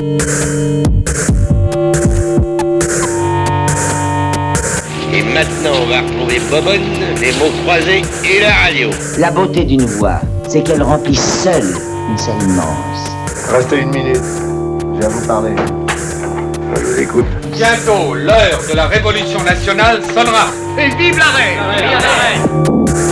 Et maintenant, on va retrouver Bobonne, les mots croisés et la radio. La beauté d'une voix, c'est qu'elle remplit seule une scène immense. Restez une minute, je viens vous parler. Je vous écoute. Bientôt, l'heure de la révolution nationale sonnera. Et vive la reine! Vive la reine!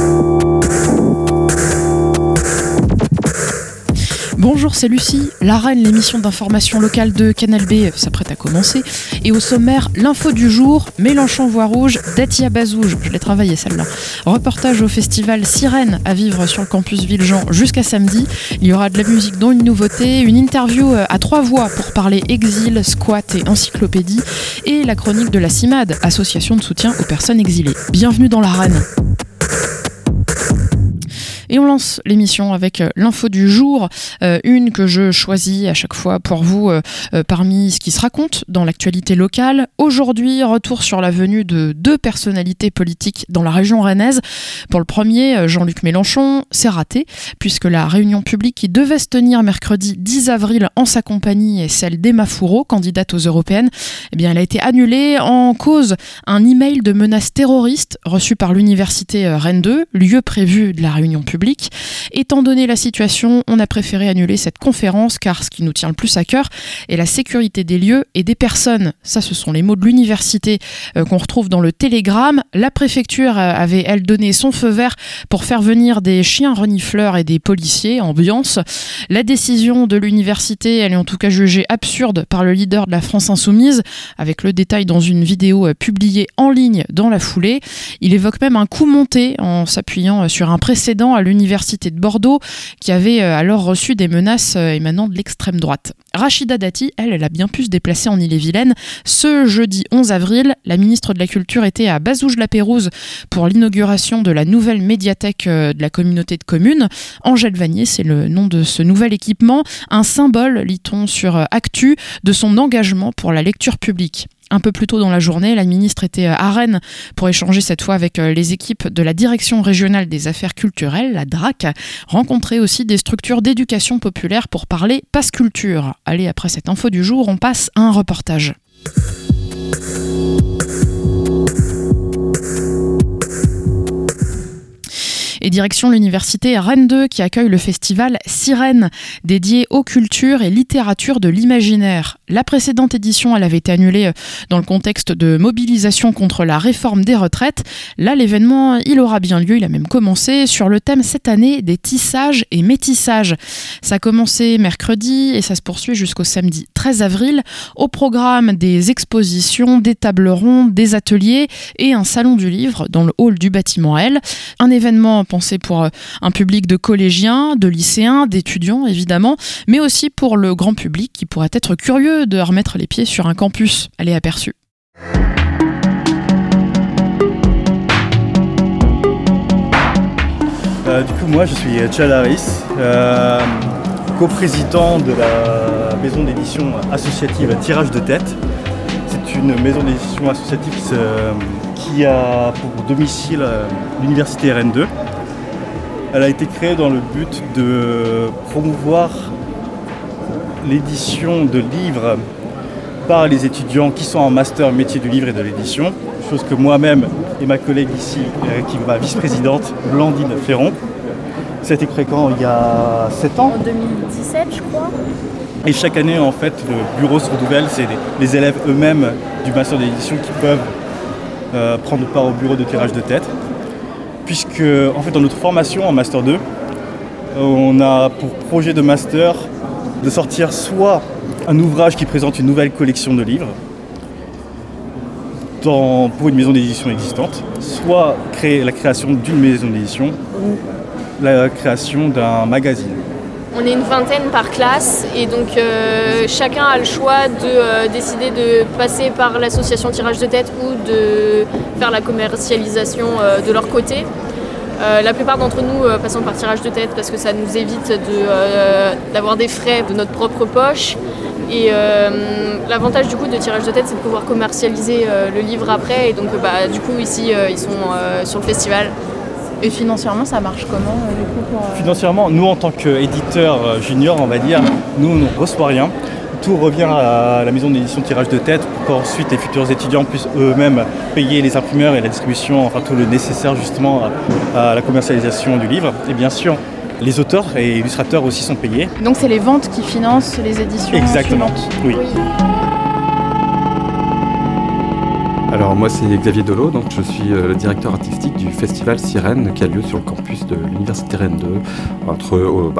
Bonjour, c'est Lucie. La Reine, l'émission d'information locale de Canal B, s'apprête à commencer. Et au sommaire, l'info du jour, Mélenchon voit rouge, Datia Bazouge, je l'ai travaillé celle-là. Reportage au festival Sirène à vivre sur le campus Villejean jusqu'à samedi. Il y aura de la musique dont une nouveauté, une interview à 3 voix pour parler exil, squat et encyclopédie. Et la chronique de la CIMAD, association de soutien aux personnes exilées. Bienvenue dans La Reine. Et on lance l'émission avec l'info du jour, une que je choisis à chaque fois pour vous parmi ce qui se raconte dans l'actualité locale. Aujourd'hui, retour sur la venue de 2 personnalités politiques dans la région rennaise. Pour le premier, Jean-Luc Mélenchon, c'est raté, puisque la réunion publique qui devait se tenir mercredi 10 avril en sa compagnie et celle d'Emma Fourreau, candidate aux européennes, eh bien, elle a été annulée en cause un email de menace terroriste reçu par l'université Rennes 2, lieu prévu de la réunion publique. Étant donné la situation, on a préféré annuler cette conférence car ce qui nous tient le plus à cœur est la sécurité des lieux et des personnes. Ça, ce sont les mots de l'université qu'on retrouve dans le télégramme. La préfecture avait, elle, donné son feu vert pour faire venir des chiens renifleurs et des policiers, ambiance. La décision de l'université, elle est en tout cas jugée absurde par le leader de la France Insoumise, avec le détail dans une vidéo publiée en ligne dans la foulée. Il évoque même un coup monté en s'appuyant sur un précédent à l'université de Bordeaux qui avait alors reçu des menaces émanant de l'extrême droite. Rachida Dati, elle a bien pu se déplacer en Ille-et-Vilaine. Ce jeudi 11 avril, la ministre de la Culture était à Bazouges-la-Pérouse pour l'inauguration de la nouvelle médiathèque de la communauté de communes. Angèle Vanier, c'est le nom de ce nouvel équipement, un symbole, lit-on sur Actu, de son engagement pour la lecture publique. Un peu plus tôt dans la journée, la ministre était à Rennes pour échanger cette fois avec les équipes de la Direction régionale des affaires culturelles, la DRAC, rencontrer aussi des structures d'éducation populaire pour parler passe culture. Allez, après cette info du jour, on passe à un reportage. Et direction l'université Rennes 2 qui accueille le festival Sirène, dédié aux cultures et littératures de l'imaginaire. La précédente édition, elle avait été annulée dans le contexte de mobilisation contre la réforme des retraites. Là, l'événement, il aura bien lieu, il a même commencé sur le thème cette année des tissages et métissages. Ça a commencé mercredi et ça se poursuit jusqu'au samedi 13 avril. Au programme des expositions, des tables rondes, des ateliers et un salon du livre dans le hall du bâtiment L. Un événement pensé pour un public de collégiens, de lycéens, d'étudiants évidemment, mais aussi pour le grand public qui pourrait être curieux de remettre les pieds sur un campus. Elle est aperçue. Du coup, moi je suis Tchal Harris, coprésident de la maison d'édition associative Tirage de Tête. C'est une maison d'édition associative qui a pour domicile l'université Rennes 2. Elle a été créée dans le but de promouvoir l'édition de livres par les étudiants qui sont en master métier du livre et de l'édition, chose que moi-même et ma collègue ici, qui est ma vice-présidente, Blandine Ferron, ça a été créé quand il y a 7 ans. En 2017, je crois. Et chaque année, en fait, le bureau se renouvelle, c'est les élèves eux-mêmes du master d'édition qui peuvent prendre part au bureau de tirage de tête. Puisque, en fait, dans notre formation en Master 2, on a pour projet de master de sortir soit un ouvrage qui présente une nouvelle collection de livres pour une maison d'édition existante, soit créer la création d'une maison d'édition ou la création d'un magazine. On est une vingtaine par classe et donc chacun a le choix de décider de passer par l'association Tirage de Tête ou de faire la commercialisation de leur côté. La plupart d'entre nous passons par Tirage de Tête parce que ça nous évite d'avoir des frais de notre propre poche. Et l'avantage du coup de Tirage de Tête, c'est de pouvoir commercialiser le livre après. Et donc du coup ici ils sont sur le festival. Et financièrement, ça marche comment du coup Financièrement, nous en tant qu'éditeurs juniors, on va dire, nous on ne reçoit rien. tout revient à la maison d'édition Tirage de Tête pour qu'ensuite les futurs étudiants puissent eux-mêmes payer les imprimeurs et la distribution, enfin tout le nécessaire justement à la commercialisation du livre. Et bien sûr, les auteurs et illustrateurs aussi sont payés. Donc c'est les ventes qui financent les éditions Exactement, suivantes. oui. Alors moi c'est Xavier Delot, donc je suis le directeur artistique du festival Sirène qui a lieu sur le campus de l'Université Rennes 2 entre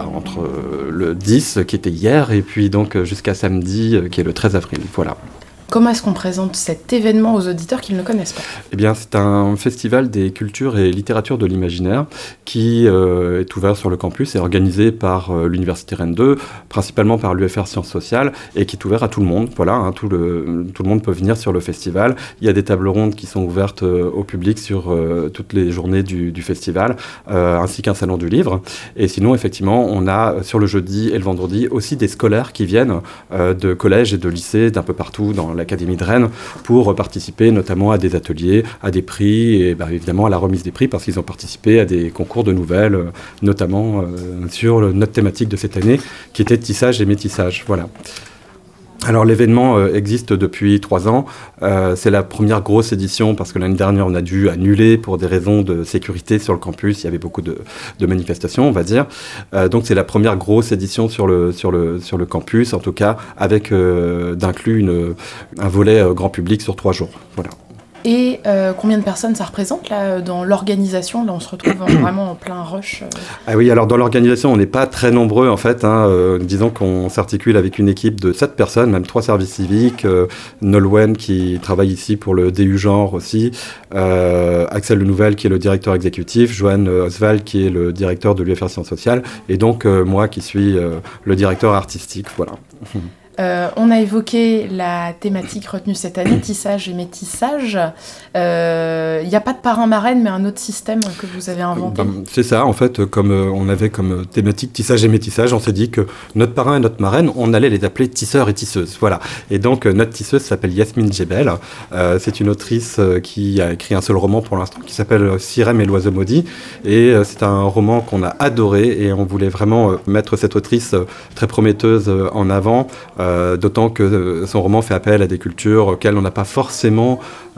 le 10 qui était hier et puis donc jusqu'à samedi qui est le 13 avril. Voilà. Comment est-ce qu'on présente cet événement aux auditeurs qui ne le connaissent pas ? Eh bien, c'est un festival des cultures et littératures de l'imaginaire qui est ouvert sur le campus et organisé par l'Université Rennes 2, principalement par l'UFR Sciences Sociales, et qui est ouvert à tout le monde. Voilà, hein, tout le monde peut venir sur le festival. Il y a des tables rondes qui sont ouvertes au public sur toutes les journées du festival, ainsi qu'un salon du livre. Et sinon, effectivement, on a sur le jeudi et le vendredi aussi des scolaires qui viennent de collèges et de lycées d'un peu partout dans l'Académie de Rennes pour participer notamment à des ateliers, à des prix et évidemment à la remise des prix parce qu'ils ont participé à des concours de nouvelles, notamment sur notre thématique de cette année qui était tissage et métissage. Voilà. Alors l'événement existe depuis 3 ans, c'est la première grosse édition parce que l'année dernière on a dû annuler pour des raisons de sécurité sur le campus, il y avait beaucoup de manifestations on va dire, donc c'est la première grosse édition sur le campus en tout cas avec d'inclus un volet grand public sur 3 jours, voilà. Et combien de personnes ça représente là, dans l'organisation ? Là, on se retrouve vraiment en plein rush. Ah oui, alors dans l'organisation, on n'est pas très nombreux en fait. Disons qu'on s'articule avec une équipe de 7 personnes, même 3 services civiques. Nolwenn qui travaille ici pour le DU Genre aussi. Axel Lenouvel qui est le directeur exécutif. Joanne Oswald qui est le directeur de l'UFR Sciences Sociales. Et donc moi qui suis le directeur artistique. Voilà. On a évoqué la thématique retenue cette année, tissage et métissage. Il n'y a pas de parrain-marraine, mais un autre système que vous avez inventé. C'est ça, en fait, comme on avait comme thématique tissage et métissage, on s'est dit que notre parrain et notre marraine, on allait les appeler tisseurs et tisseuses. Voilà. Et donc, notre tisseuse s'appelle Yasmine Djebel. C'est une autrice qui a écrit un seul roman pour l'instant, qui s'appelle Sirène et l'oiseau maudit. Et c'est un roman qu'on a adoré et on voulait vraiment mettre cette autrice très prometteuse en avant. D'autant que son roman fait appel à des cultures auxquelles on n'a pas forcément,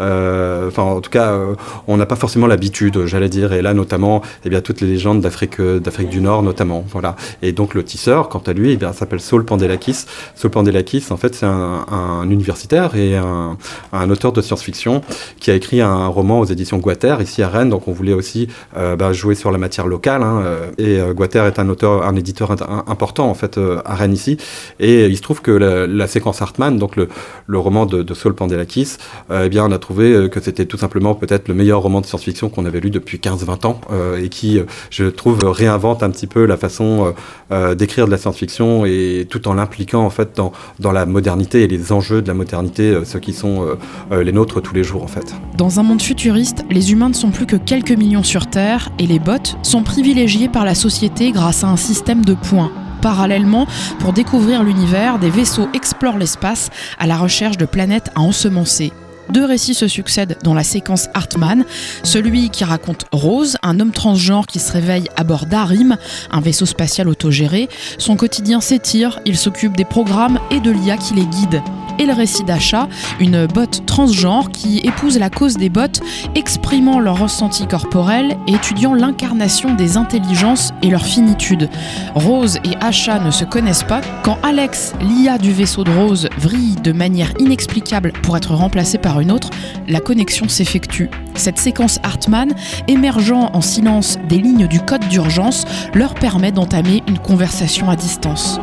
en tout cas, on n'a pas forcément l'habitude, j'allais dire. Et là, notamment, toutes les légendes d'Afrique du Nord, notamment. Voilà. Et donc, le tisseur, quant à lui, s'appelle Saul Pandelakis. Saul Pandelakis, en fait, c'est un universitaire et un auteur de science-fiction qui a écrit un roman aux éditions Guattert, ici à Rennes. Donc, on voulait aussi jouer sur la matière locale. Et Guattert est un éditeur important, en fait, à Rennes, ici. Et il se trouve que la séquence Hartmann, donc le roman de Saul Pandelakis, on a trouvé que c'était tout simplement peut-être le meilleur roman de science-fiction qu'on avait lu depuis 15-20 ans et qui, je trouve, réinvente un petit peu la façon d'écrire de la science-fiction et tout en l'impliquant en fait dans la modernité et les enjeux de la modernité, ceux qui sont les nôtres tous les jours en fait. Dans un monde futuriste, les humains ne sont plus que quelques millions sur Terre et les bots sont privilégiés par la société grâce à un système de points. Parallèlement, pour découvrir l'univers, des vaisseaux explorent l'espace à la recherche de planètes à ensemencer. 2 récits se succèdent dans la séquence Hartmann, celui qui raconte Rose, un homme transgenre qui se réveille à bord d'Arim, un vaisseau spatial autogéré. Son quotidien s'étire, il s'occupe des programmes et de l'IA qui les guide. Et le récit d'Asha, une botte transgenre qui épouse la cause des bots, exprimant leur ressenti corporel et étudiant l'incarnation des intelligences et leur finitude. Rose et Asha ne se connaissent pas quand Alex, l'IA du vaisseau de Rose, vrille de manière inexplicable pour être remplacée par une autre, la connexion s'effectue. Cette séquence Hartmann, émergeant en silence des lignes du code d'urgence, leur permet d'entamer une conversation à distance.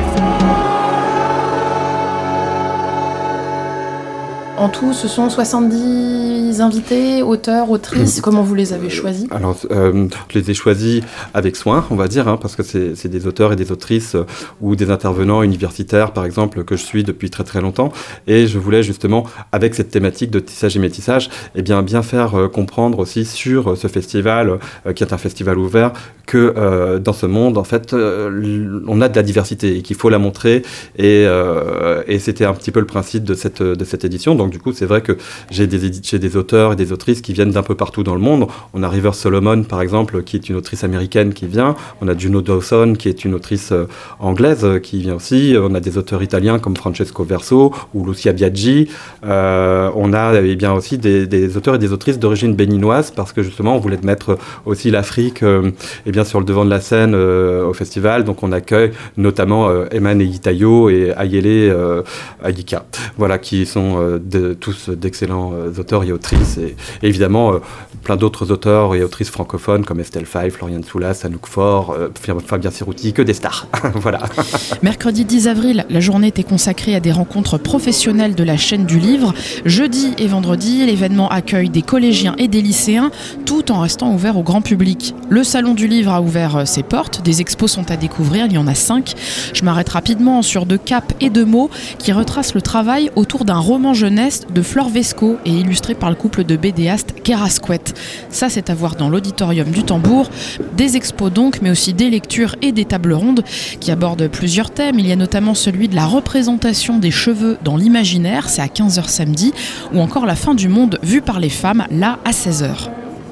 En tout, ce sont 70 invités, auteurs, autrices. Comment vous les avez choisis ? Alors, je les ai choisis avec soin, on va dire, parce que c'est des auteurs et des autrices ou des intervenants universitaires, par exemple, que je suis depuis très très longtemps. Et je voulais justement, avec cette thématique de tissage et métissage, bien faire comprendre aussi sur ce festival, qui est un festival ouvert, que dans ce monde, en fait, on a de la diversité et qu'il faut la montrer. Et c'était un petit peu le principe de cette édition. Donc, du coup, c'est vrai que j'ai des auteurs et des autrices qui viennent d'un peu partout dans le monde. On a River Solomon, par exemple, qui est une autrice américaine qui vient. On a Juno Dawson, qui est une autrice anglaise qui vient aussi. On a des auteurs italiens comme Francesco Verso ou Lucia Biaggi. On a bien aussi des auteurs et des autrices d'origine béninoise, parce que justement, on voulait mettre aussi l'Afrique sur le devant de la scène au festival. Donc, on accueille notamment Eman Eyitayo et Ayele Ayika, voilà, qui sont tous d'excellents auteurs et autrices, et évidemment plein d'autres auteurs et autrices francophones comme Estelle Faye, Florian Soulas, Anouk Faure, Fabien Serrouti, que des stars. Voilà. Mercredi 10 avril, la journée était consacrée à des rencontres professionnelles de la chaîne du livre. Jeudi et vendredi, l'événement accueille des collégiens et des lycéens, tout en restant ouvert au grand public. Le Salon du Livre a ouvert ses portes, des expos sont à découvrir, il y en a 5. Je m'arrête rapidement sur 2 capes et 2 mots qui retracent le travail autour d'un roman jeunesse de Flore Vesco et illustré par le couple de bédéastes Kerasquette. Ça, c'est à voir dans l'auditorium du Tambour. Des expos donc, mais aussi des lectures et des tables rondes qui abordent plusieurs thèmes. Il y a notamment celui de la représentation des cheveux dans l'imaginaire, c'est à 15h samedi, ou encore la fin du monde vue par les femmes, là à 16h.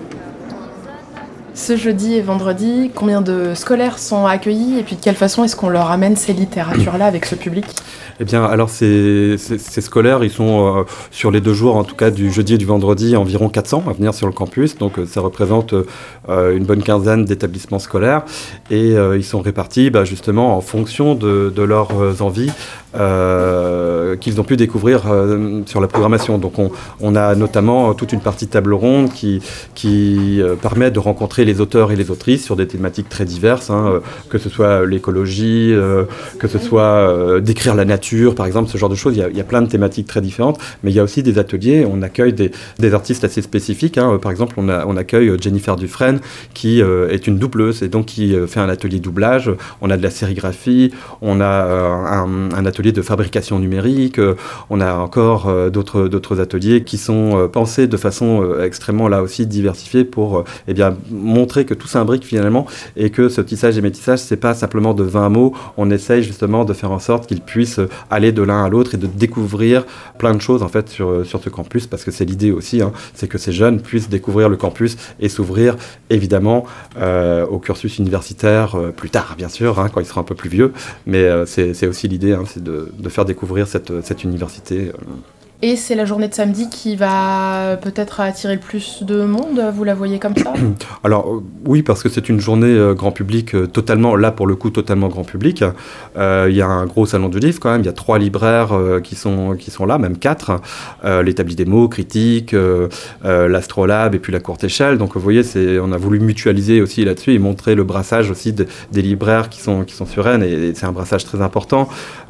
Ce jeudi et vendredi, combien de scolaires sont accueillis et puis de quelle façon est-ce qu'on leur amène ces littératures-là avec ce public ? Eh bien, alors ces scolaires, ils sont sur les 2 jours, en tout cas du jeudi et du vendredi, environ 400 à venir sur le campus. Donc ça représente une bonne quinzaine d'établissements scolaires. Et ils sont répartis justement en fonction de leurs envies qu'ils ont pu découvrir sur la programmation. Donc on a notamment toute une partie table ronde qui permet de rencontrer les auteurs et les autrices sur des thématiques très diverses, que ce soit l'écologie, que ce soit décrire la nature, par exemple, ce genre de choses. Il y a plein de thématiques très différentes, mais il y a aussi des ateliers. On accueille des artistes assez spécifiques. Par exemple, on accueille Jennifer Dufresne, qui est une doubleuse et donc qui fait un atelier doublage. On a de la sérigraphie, on a un atelier de fabrication numérique, on a encore d'autres ateliers qui sont pensés de façon extrêmement, là aussi, diversifiée pour montrer que tout s'imbrique finalement et que ce tissage et métissage, c'est pas simplement de 20 mots. On essaye justement de faire en sorte qu'ils puissent aller de l'un à l'autre et de découvrir plein de choses en fait sur ce campus, parce que c'est l'idée aussi, c'est que ces jeunes puissent découvrir le campus et s'ouvrir évidemment au cursus universitaire plus tard, bien sûr, quand ils seront un peu plus vieux, mais c'est aussi l'idée, c'est de faire découvrir cette université. Et c'est la journée de samedi qui va peut-être attirer le plus de monde, vous la voyez comme ça ? Alors oui, parce que c'est une journée grand public, totalement, là pour le coup, totalement grand public. Il y a un gros salon du livre quand même, il y a 3 libraires qui sont là, même 4. L'Établi des mots, Critique, l'Astrolabe et puis la Courte Échelle. Donc vous voyez, on a voulu mutualiser aussi là-dessus et montrer le brassage aussi des libraires qui sont sur Rennes, et c'est un brassage très important.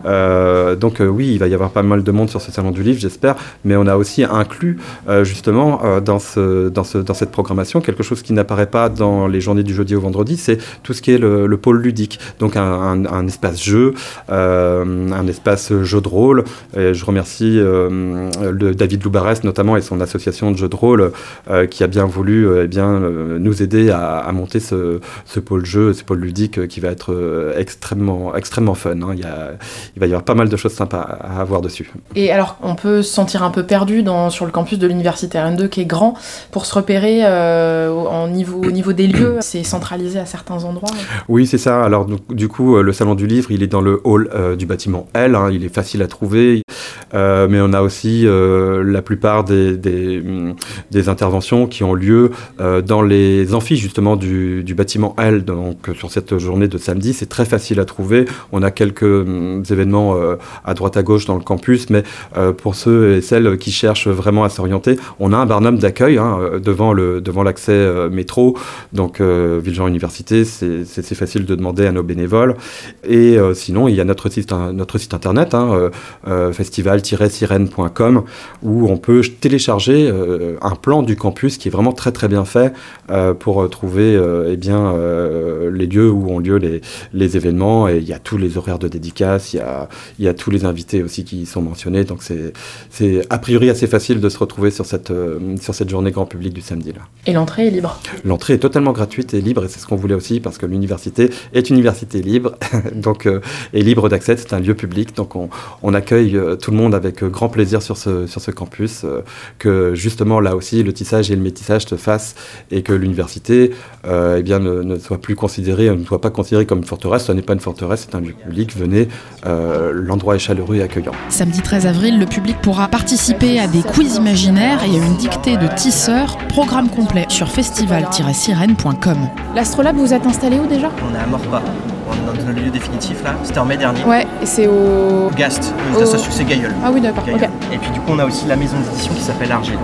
Donc oui, il va y avoir pas mal de monde sur ce salon du livre, j'espère, mais on a aussi inclus justement dans cette programmation quelque chose qui n'apparaît pas dans les journées du jeudi au vendredi, c'est tout ce qui est le pôle ludique, donc un espace jeu, un espace jeu de rôle. Et je remercie David Loubarès notamment et son association de jeux de rôle qui a bien voulu nous aider à monter ce pôle jeu, ce pôle ludique qui va être extrêmement fun. Il va y avoir pas mal de choses sympas à voir dessus. Et alors, on peut se sentir un peu perdu sur le campus de l'université Rennes 2 qui est grand, pour se repérer au niveau des lieux, c'est centralisé à certains endroits. Oui, c'est ça. Alors du coup, le salon du livre, il est dans le hall du bâtiment L, il est facile à trouver. Mais on a aussi la plupart des interventions qui ont lieu dans les amphis justement du bâtiment L. Donc sur cette journée de samedi, c'est très facile à trouver. On a quelques événements à droite à gauche dans le campus, mais pour ceux et celles qui cherchent vraiment à s'orienter, on a un barnum d'accueil devant l'accès métro. Donc Villejean Université, c'est facile de demander à nos bénévoles. Et sinon, il y a notre site internet, festival-sirène.com, où on peut télécharger un plan du campus qui est vraiment très très bien fait pour trouver les lieux où ont lieu les événements. Et il y a tous les horaires de dédicace, il y a tous les invités aussi qui sont mentionnés. Donc c'est a priori assez facile de se retrouver sur cette journée grand public du samedi là. Et l'entrée est libre ? L'entrée est totalement gratuite et libre, et c'est ce qu'on voulait aussi, parce que l'université est une université libre donc, et libre d'accès, c'est un lieu public, donc on accueille tout le monde rendre avec grand plaisir sur ce campus, que justement là aussi le tissage et le métissage se fassent et que l'université ne soit plus considérée, ne soit pas considérée comme une forteresse. Ce n'est pas une forteresse, c'est un lieu public. Venez, l'endroit est chaleureux et accueillant. Samedi 13 avril, le public pourra participer à des quiz imaginaires et à une dictée de tisseurs. Programme complet sur festival-sirène.com. L'Astrolabe, vous êtes installé où déjà ? On est à Morpa. On est dans le lieu définitif là, c'était en mai dernier. Ouais, et c'est au Gast, c'est Gailleul. Ah oui, d'accord. Gailleul. Okay. Et puis du coup, on a aussi la maison d'édition qui s'appelle Argel.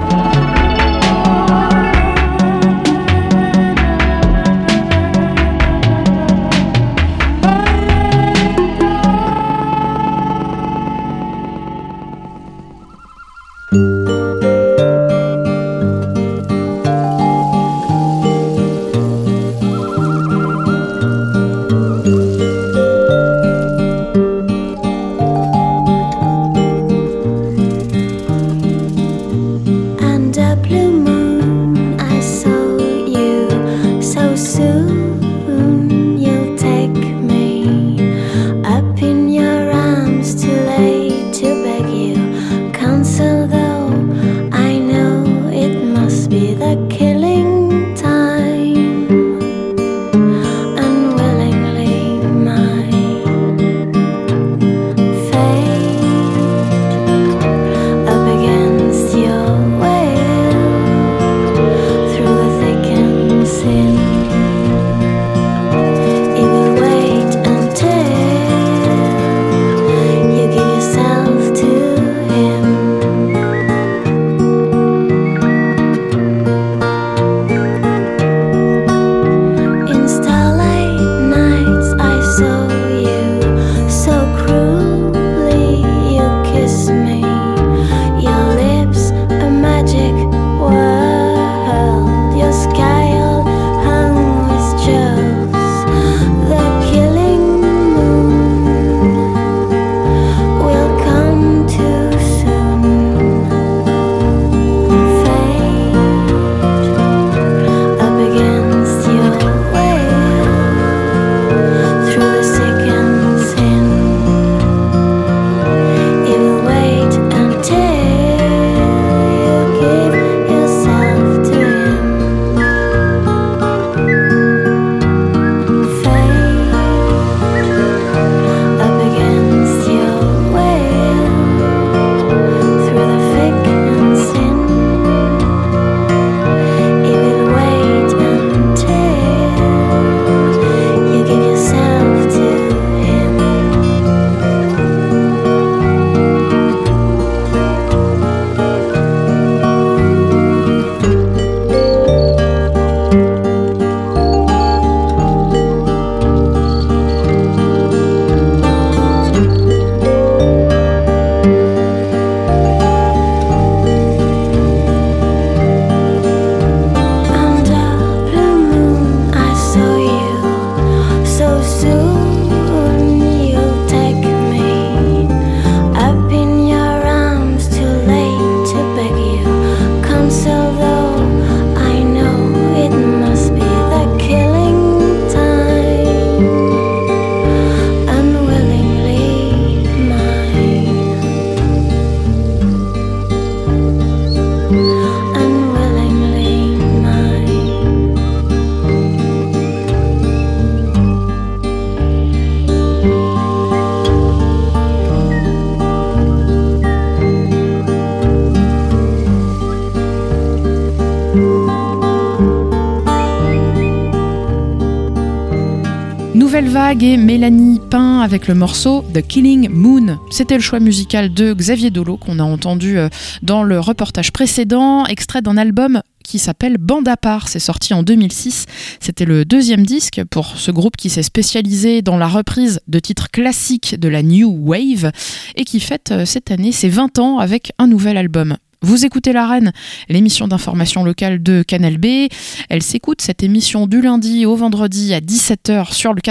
Nouvelle Vague et Mélanie Pain avec le morceau The Killing Moon. C'était le choix musical de Xavier Dolo qu'on a entendu dans le reportage précédent, extrait d'un album qui s'appelle Bande à part. C'est sorti en 2006. C'était le deuxième disque pour ce groupe qui s'est spécialisé dans la reprise de titres classiques de la New Wave et qui fête cette année ses 20 ans avec un nouvel album. Vous écoutez l'Arène, l'émission d'information locale de Canal B. Elle s'écoute, cette émission, du lundi au vendredi à 17h sur le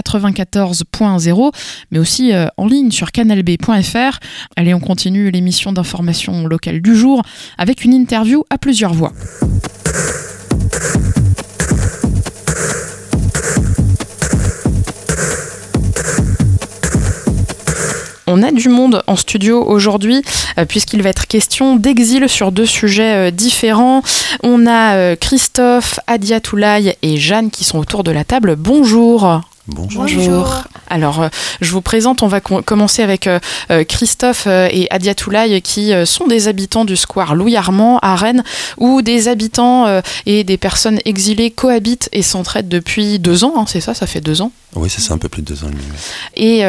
94.0, mais aussi en ligne sur canalb.fr. Allez, on continue l'émission d'information locale du jour avec une interview à plusieurs voix. On on a du monde en studio aujourd'hui, puisqu'il va être question d'exil sur 2 sujets différents. On a Christophe, Adia Toulaye et Jeanne qui sont autour de la table. Bonjour. Bonjour. Alors, je vous présente, on va commencer avec Christophe et Adia Toulaye qui sont des habitants du square Louis Armand à Rennes, où des habitants et des personnes exilées cohabitent et s'entraident depuis 2 ans, hein, c'est ça fait 2 ans. Oui, c'est ça, un peu plus de 2 ans et demi. Et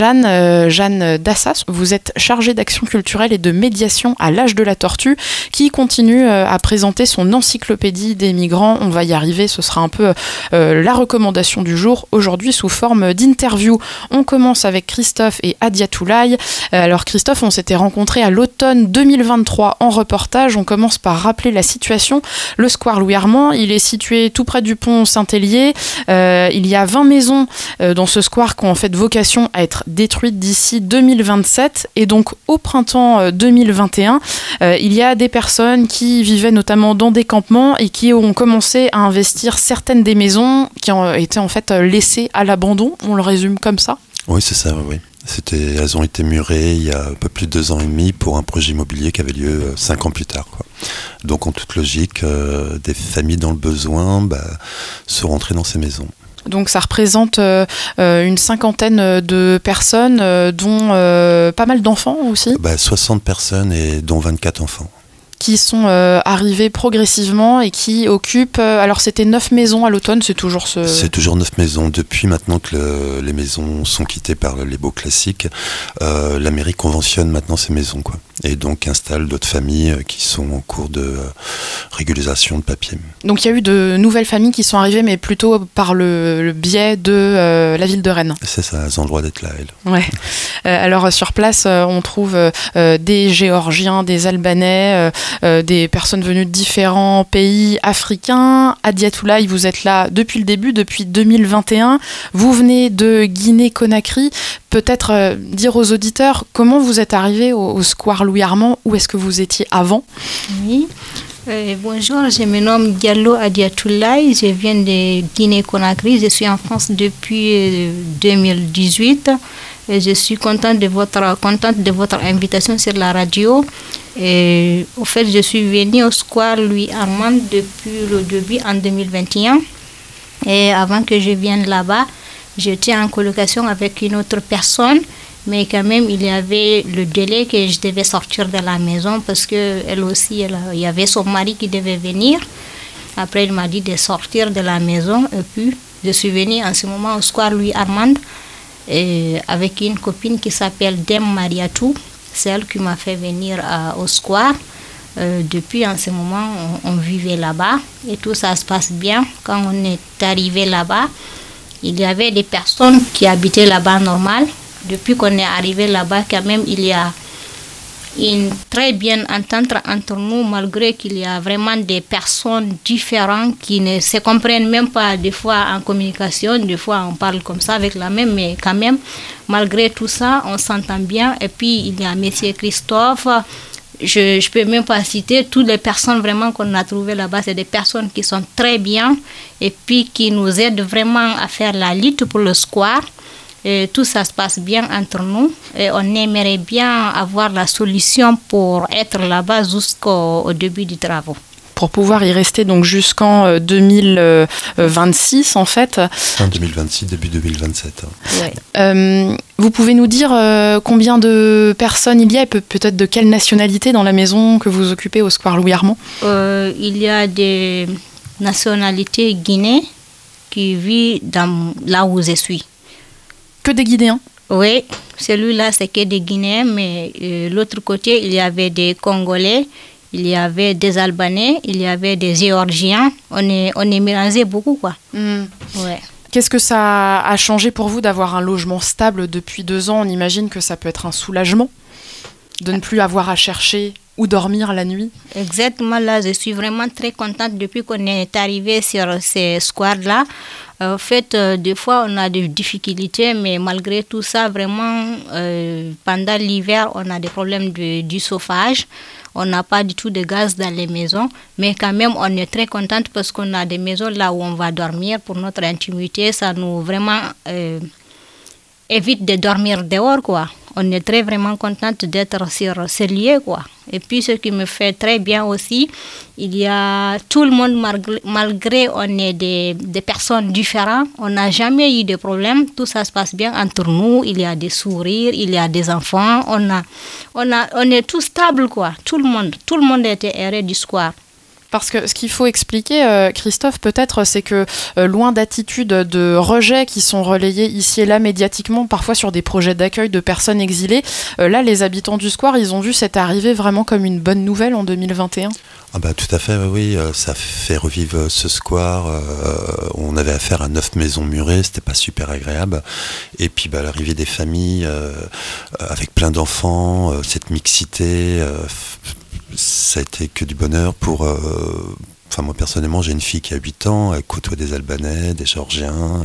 Jeanne Dassas, vous êtes chargée d'action culturelle et de médiation à l'Âge de la Tortue, qui continue à présenter son encyclopédie des migrants. On va y arriver, ce sera un peu la recommandation du jour, aujourd'hui sous forme d'interview. On commence avec Christophe et Adia Toulaye. Alors Christophe, on s'était rencontrés à l'automne 2023 en reportage. On commence par rappeler la situation. Le square Louis Armand, il est situé tout près du pont Saint-Hélier. Il y a 20 maisons dans ce square qui ont en fait vocation à être détruites d'ici 2027. Et donc au printemps 2021, il y a des personnes qui vivaient notamment dans des campements et qui ont commencé à investir certaines des maisons qui ont été en fait laissées à l'abandon. On le résume comme ça. Oui, c'est ça, oui. Elles ont été murées il y a un peu plus de 2 ans et demi pour un projet immobilier qui avait lieu 5 ans plus tard, quoi. Donc en toute logique, des familles dans le besoin sont rentrées dans ces maisons. Donc ça représente une 50aine de personnes, dont pas mal d'enfants aussi. 60 personnes et dont 24 enfants. Qui sont arrivés progressivement et qui occupent... alors c'était 9 maisons à l'automne, c'est toujours ce... C'est toujours 9 maisons. Depuis maintenant que les maisons sont quittées par les baux classiques, la mairie conventionne maintenant ces maisons, quoi. Et donc installe d'autres familles qui sont en cours de régularisation de papier. Donc il y a eu de nouvelles familles qui sont arrivées, mais plutôt par le biais de la ville de Rennes. C'est ça, elles ont le droit d'être là, elles. Ouais. Alors sur place, on trouve des Géorgiens, des Albanais, des personnes venues de différents pays africains. Adia Toulaye, vous êtes là depuis le début, depuis 2021. Vous venez de Guinée-Conakry. Peut-être dire aux auditeurs comment vous êtes arrivé au square Louis Armand, où est-ce que vous étiez avant? Oui, bonjour, je me nomme Diallo Adia Toulaye, je viens de Guinée-Conakry, je suis en France depuis 2018 et je suis contente de votre invitation sur la radio. Et au fait, je suis venue au square Louis Armand depuis le début en 2021 et avant que je vienne là-bas, j'étais en colocation avec une autre personne, mais quand même il y avait le délai que je devais sortir de la maison parce qu'elle aussi, il y avait son mari qui devait venir. Après, il m'a dit de sortir de la maison et puis je suis venue en ce moment au square Louis Armand avec une copine qui s'appelle Dem Mariatou. C'est elle qui m'a fait venir au square. Depuis en ce moment, on vivait là-bas et tout ça se passe bien. Quand on est arrivé là-bas, il y avait des personnes qui habitaient là-bas normal. Depuis qu'on est arrivé là-bas, quand même, il y a une très bonne entente entre nous, malgré qu'il y a vraiment des personnes différentes qui ne se comprennent même pas, des fois en communication, des fois on parle comme ça avec la même, mais quand même, malgré tout ça, on s'entend bien. Et puis, il y a Monsieur Christophe. Je ne peux même pas citer toutes les personnes vraiment qu'on a trouvées là-bas. C'est des personnes qui sont très bien et puis qui nous aident vraiment à faire la lutte pour le square. Et tout ça se passe bien entre nous et on aimerait bien avoir la solution pour être là-bas jusqu'au début des travaux. Pour pouvoir y rester donc jusqu'en 2026 en fait. Fin 2026, début 2027. Ouais. Vous pouvez nous dire combien de personnes il y a et peut-être de quelle nationalité dans la maison que vous occupez au square Louis Armand? Il y a des nationalités guinéennes qui vivent là où je suis. Que des Guinéens? Oui, celui-là c'est que des Guinéens, mais l'autre côté il y avait des Congolais, il y avait des Albanais, il y avait des Géorgiens. On est mélangé beaucoup, quoi. Ouais. Qu'est-ce que ça a changé pour vous d'avoir un logement stable depuis 2 ans? On imagine que ça peut être un soulagement de ne plus avoir à chercher où dormir la nuit. Exactement, là, je suis vraiment très contente depuis qu'on est arrivé sur ces squares-là. En fait, des fois, on a des difficultés, mais malgré tout ça, vraiment, pendant l'hiver, on a des problèmes du chauffage. On n'a pas du tout de gaz dans les maisons, mais quand même, on est très contente parce qu'on a des maisons là où on va dormir pour notre intimité. Ça nous vraiment évite de dormir dehors, quoi. On est très vraiment contente d'être sur ce lieu, quoi. Et puis ce qui me fait très bien aussi, il y a tout le monde, malgré on est des personnes différentes, on n'a jamais eu de problème, tout ça se passe bien entre nous, il y a des sourires, il y a des enfants, on est tous stables, quoi. Tout le monde était heureux du square. Parce que ce qu'il faut expliquer, Christophe, peut-être, c'est que loin d'attitudes de rejet qui sont relayées ici et là médiatiquement, parfois sur des projets d'accueil de personnes exilées, là, les habitants du square, ils ont vu cette arrivée vraiment comme une bonne nouvelle en 2021. Ah bah, tout à fait, oui, ça fait revivre ce square. On avait affaire à 9 maisons murées, c'était pas super agréable. Et puis l'arrivée des familles avec plein d'enfants, cette mixité, ça a été que du bonheur pour... Enfin, moi personnellement, j'ai une fille qui a 8 ans, elle côtoie des Albanais, des Géorgiens,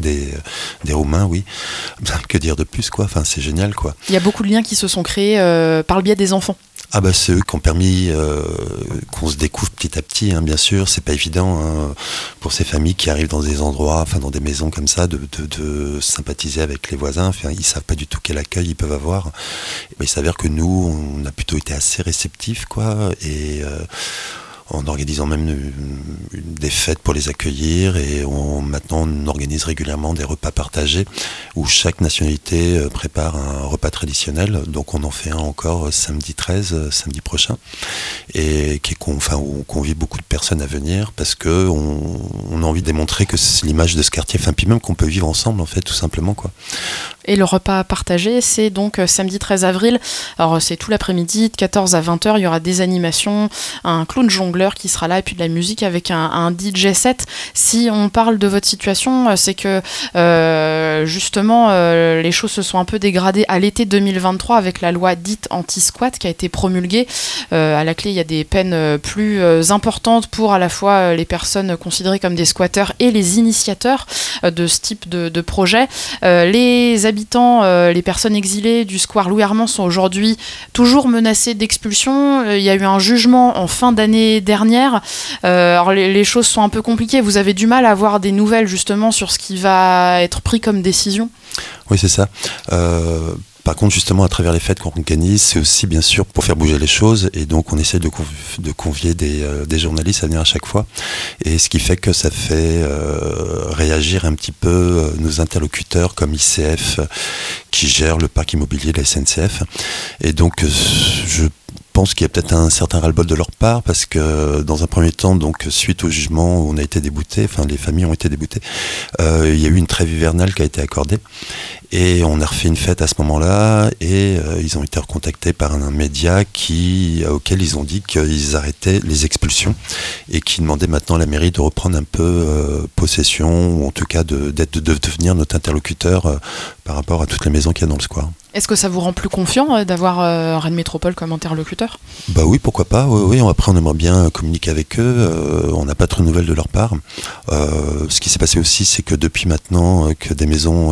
des Roumains, oui. Que dire de plus, quoi. Enfin, c'est génial, quoi. Il y a beaucoup de liens qui se sont créés par le biais des enfants. Ah bah c'est eux qui ont permis qu'on se découvre petit à petit, hein, bien sûr. C'est pas évident pour ces familles qui arrivent dans des endroits, enfin dans des maisons comme ça, de sympathiser avec les voisins. Enfin, ils savent pas du tout quel accueil ils peuvent avoir. Et il s'avère que nous, on a plutôt été assez réceptifs, quoi. Et en organisant même des fêtes pour les accueillir, et maintenant on organise régulièrement des repas partagés où chaque nationalité prépare un repas traditionnel. Donc on en fait un encore samedi 13, samedi prochain, et où on convie beaucoup de personnes à venir parce que on a envie de démontrer que c'est l'image de ce quartier, enfin puis même qu'on peut vivre ensemble en fait, tout simplement, quoi. Et le repas partagé, c'est donc samedi 13 avril. Alors c'est tout l'après-midi, de 14 à 20h, il y aura des animations, un clown jongleur qui sera là, et puis de la musique avec un DJ set. Si on parle de votre situation, c'est que justement les choses se sont un peu dégradées à l'été 2023 avec la loi dite anti-squat qui a été promulguée. À la clé, il y a des peines plus importantes pour à la fois les personnes considérées comme des squatteurs et les initiateurs de ce type de projet. Les habitants, les personnes exilées du square Louis Armand sont aujourd'hui toujours menacées d'expulsion. Il y a eu un jugement en fin d'année dernière. Alors les choses sont un peu compliquées. Vous avez du mal à avoir des nouvelles justement sur ce qui va être pris comme décision? Oui, c'est ça. Par contre, justement, à travers les fêtes qu'on organise, c'est aussi, bien sûr, pour faire bouger les choses. Et donc, on essaie de convier des journalistes à venir à chaque fois. Et ce qui fait que ça fait réagir un petit peu nos interlocuteurs comme ICF, qui gère le parc immobilier de la SNCF. Et donc, je pense qu'il y a peut-être un certain ras-le-bol de leur part, parce que dans un premier temps, donc suite au jugement où on a été déboutés, enfin les familles ont été déboutées, il y a eu une trêve hivernale qui a été accordée, et on a refait une fête à ce moment-là, et ils ont été recontactés par un média auquel ils ont dit qu'ils arrêtaient les expulsions, et qui demandaient maintenant à la mairie de reprendre un peu possession, ou en tout cas de devenir notre interlocuteur par rapport à toutes les maisons qu'il y a dans le square. Est-ce que ça vous rend plus confiant d'avoir Rennes Métropole comme interlocuteur? Bah oui, pourquoi pas. Oui, après on aimerait bien communiquer avec eux. On n'a pas trop de nouvelles de leur part. Ce qui s'est passé aussi, c'est que depuis maintenant que des maisons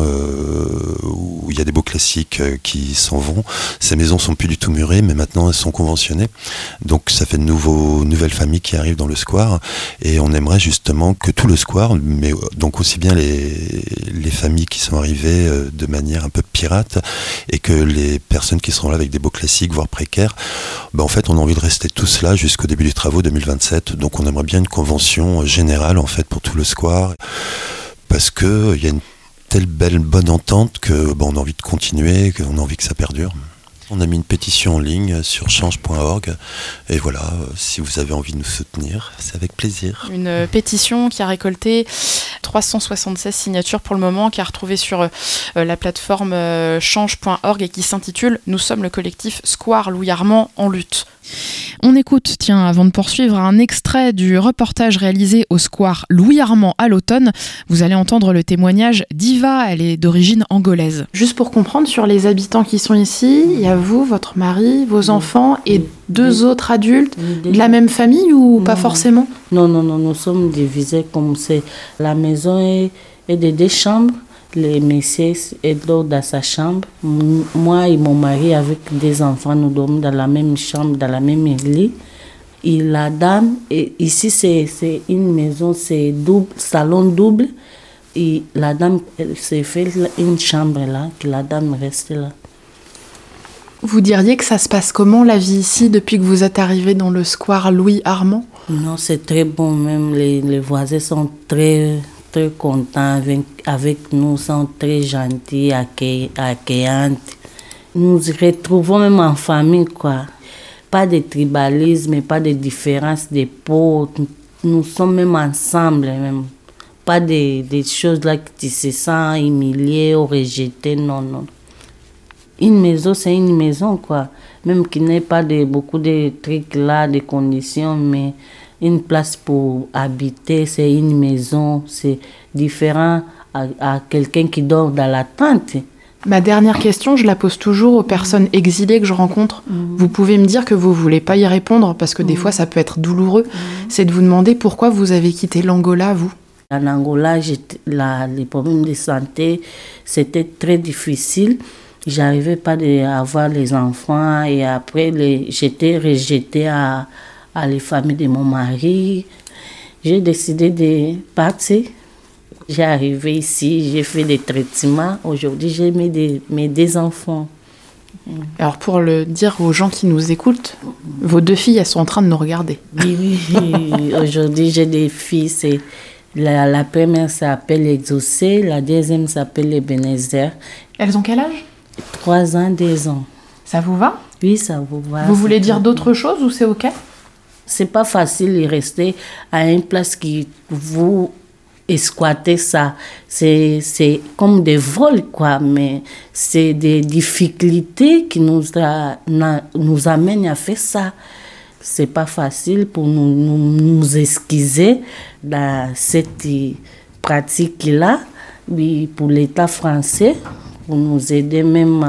où il y a des beaux classiques qui s'en vont, ces maisons sont plus du tout murées, mais maintenant elles sont conventionnées. Donc ça fait de nouvelles familles qui arrivent dans le square, et on aimerait justement que tout le square, mais donc aussi bien les familles qui sont arrivées de manière un peu pirate, et que les personnes qui seront là avec des beaux classiques, voire précaires, en fait on a envie de rester tous là jusqu'au début des travaux 2027. Donc on aimerait bien une convention générale en fait pour tout le square, parce qu'il y a une telle bonne entente que on a envie de continuer, qu'on a envie que ça perdure. On a mis une pétition en ligne sur change.org, et voilà, si vous avez envie de nous soutenir, c'est avec plaisir. Une pétition qui a récolté 376 signatures pour le moment, qui a retrouvé sur la plateforme change.org et qui s'intitule « Nous sommes le collectif Square Louis Armand en lutte ». On écoute, avant de poursuivre, un extrait du reportage réalisé au square Louis Armand à l'automne. Vous allez entendre le témoignage d'Iva, elle est d'origine angolaise. Juste pour comprendre, sur les habitants qui sont ici, il y a vous, votre mari, vos enfants et deux autres adultes de la même famille ou pas forcément? Non, nous sommes divisés comme c'est. La maison est de 2 chambres. Les messieurs et l'autre dans sa chambre. Moi et mon mari avec des enfants, nous dormons dans la même chambre, dans la même lit. Et la dame, ici c'est une maison, c'est double, salon double. Et la dame s'est fait une chambre là, que la dame reste là. Vous diriez que ça se passe comment la vie ici depuis que vous êtes arrivé dans le square Louis Armand? Non, c'est très bon, même les voisins sont très contents avec nous, sont très gentils, accueillants. Nous retrouvons même en famille, quoi. Pas de tribalisme, pas de différence de peau. Nous sommes même ensemble, même. Pas des choses là que tu te sens humilié ou rejeté, non. Une maison, c'est une maison, quoi. Même qu'il n'y ait pas beaucoup de trucs là, de conditions, mais une place pour habiter, c'est une maison. C'est différent à quelqu'un qui dort dans la tente. Ma dernière question, je la pose toujours aux personnes exilées que je rencontre. Vous pouvez me dire que vous ne voulez pas y répondre parce que des fois ça peut être douloureux. C'est de vous demander pourquoi vous avez quitté l'Angola, vous. En Angola, les problèmes de santé, c'était très difficile. J'arrivais pas à avoir les enfants et après, j'étais rejetée à les familles de mon mari. J'ai décidé de partir. J'ai arrivé ici, j'ai fait des traitements. Aujourd'hui, j'ai mes 2 enfants. Alors, pour le dire aux gens qui nous écoutent, vos 2 filles, elles sont en train de nous regarder. Oui. Aujourd'hui, j'ai des filles. La première s'appelle Exaucée, la deuxième s'appelle Ebenezer. Elles ont quel âge? 3 ans, 2 ans. Ça vous va? Oui, ça vous va. Vous voulez dire d'autres choses ou c'est OK? C'est pas facile de rester à une place qui vous squatter ça. C'est comme des vols, quoi, mais c'est des difficultés qui nous amènent à faire ça. C'est pas facile pour nous excuser dans cette pratique-là, mais pour l'État français, pour nous aider même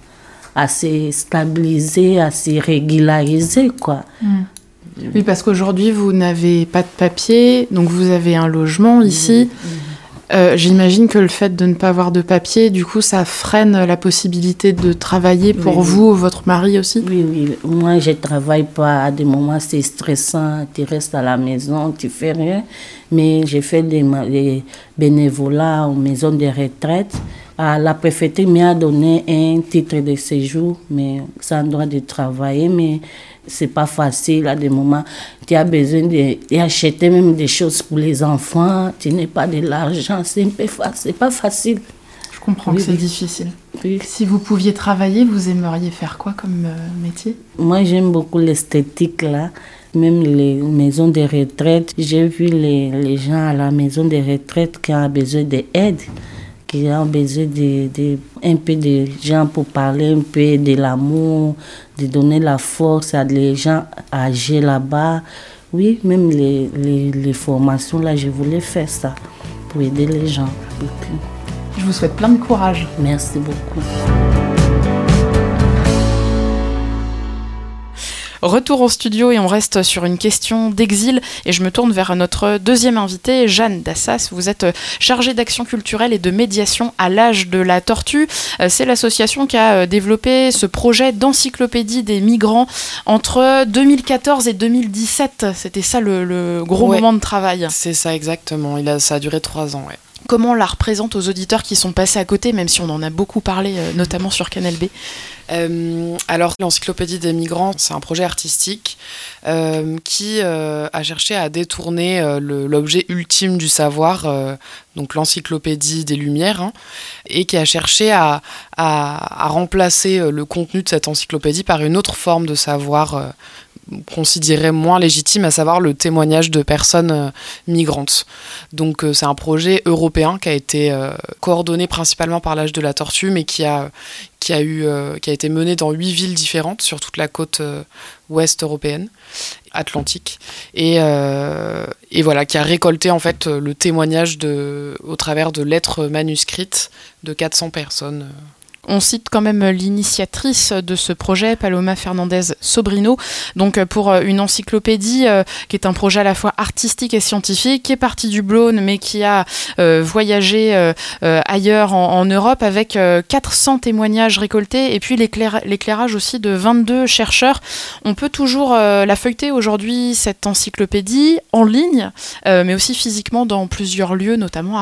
à se stabiliser, à se régulariser, quoi. Oui, parce qu'aujourd'hui, vous n'avez pas de papier, donc vous avez un logement ici. J'imagine que le fait de ne pas avoir de papier, du coup, ça freine la possibilité de travailler pour vous ou votre mari aussi? Oui. Moi, je ne travaille pas. À des moments, c'est stressant. Tu restes à la maison, tu ne fais rien. Mais j'ai fait des bénévolats aux maisons de retraite. La préfecture m'a donné un titre de séjour, mais sans droit de travailler. Mais c'est pas facile à des moments. Tu as besoin d'acheter même des choses pour les enfants. Tu n'as pas de l'argent. C'est pas facile. Je comprends que c'est difficile. Oui. Si vous pouviez travailler, vous aimeriez faire quoi comme métier? Moi, j'aime beaucoup l'esthétique, là. Même les maisons de retraite. J'ai vu les gens à la maison de retraite qui ont besoin d'aide, qui ont besoin un peu de gens pour parler un peu de l'amour, de donner la force à des gens âgés là-bas. Oui, même les formations, là, je voulais faire ça pour aider les gens. Je vous souhaite plein de courage. Merci beaucoup. Retour au studio et on reste sur une question d'exil et je me tourne vers notre deuxième invitée, Jeanne Dassas. Vous êtes chargée d'action culturelle et de médiation à l'Âge de la Tortue. C'est l'association qui a développé ce projet d'encyclopédie des migrants entre 2014 et 2017. C'était ça le gros moment de travail. C'est ça exactement, ça a duré 3 ans. Ouais. Comment on la représente aux auditeurs qui sont passés à côté, même si on en a beaucoup parlé, notamment sur Canal B? Alors, l'Encyclopédie des migrants, c'est un projet artistique qui a cherché à détourner l'objet ultime du savoir, donc l'Encyclopédie des Lumières, et qui a cherché à remplacer le contenu de cette encyclopédie par une autre forme de savoir considéré moins légitime, à savoir le témoignage de personnes migrantes. Donc c'est un projet européen qui a été coordonné principalement par l'Âge de la Tortue, mais qui a été mené dans 8 villes différentes sur toute la côte ouest européenne, atlantique, et voilà, qui a récolté en fait le témoignage au travers de lettres manuscrites de 400 personnes. On cite quand même l'initiatrice de ce projet, Paloma Fernandez Sobrino, donc pour une encyclopédie qui est un projet à la fois artistique et scientifique, qui est parti du Blône mais qui a voyagé ailleurs en Europe avec 400 témoignages récoltés et puis l'éclairage aussi de 22 chercheurs. On peut toujours la feuilleter aujourd'hui, cette encyclopédie, en ligne, mais aussi physiquement dans plusieurs lieux, notamment à Rennes.